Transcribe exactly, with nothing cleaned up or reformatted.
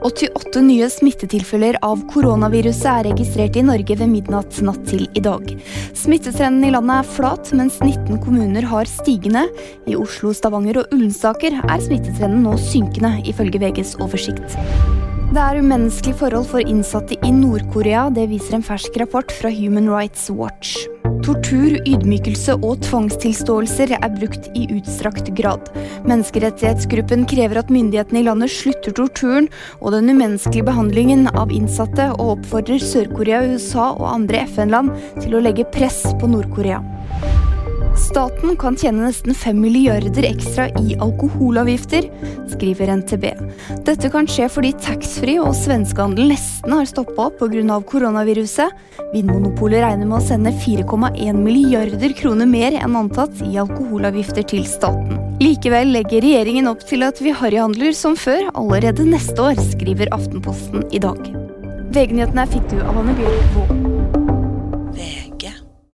åttiåtte nye smittetilfeller av koronaviruset er registrert i Norge ved midnatt natt til i dag. Smittetrenden i landet er flat, mens nitten kommuner har stigende. I Oslo, Stavanger og Ullensaker er smittetrenden nå synkende, ifølge V G's oversikt. Det er umenneskelige forhold for innsatte i Nord-Korea, det viser en fersk rapport fra Human Rights Watch. Tortur, ydmykelse og tvangstilståelser er brukt i utstrakt grad. Menneskerettighetsgruppen krever at myndighetene i landet slutter torturen og den umenneskelige behandlingen av innsatte, og oppfordrer Sør-Korea, U S A og andre F N-land til å legge press på Nord-Korea. Staten kan tjene nesten fem milliarder ekstra i alkoholavgifter, skriver N T B. Dette kan skje fordi taxfree og svenskehandel nesten har stoppet opp på grunn av koronaviruset. Vinmonopolet regner med å sende fire komma en milliarder kroner mer enn antatt i alkoholavgifter til staten. Likevel legger regjeringen opp til at vi harryhandler som før allerede neste år, skriver Aftenposten i dag. V G-nyhetene fikk du av Anne Bjørk.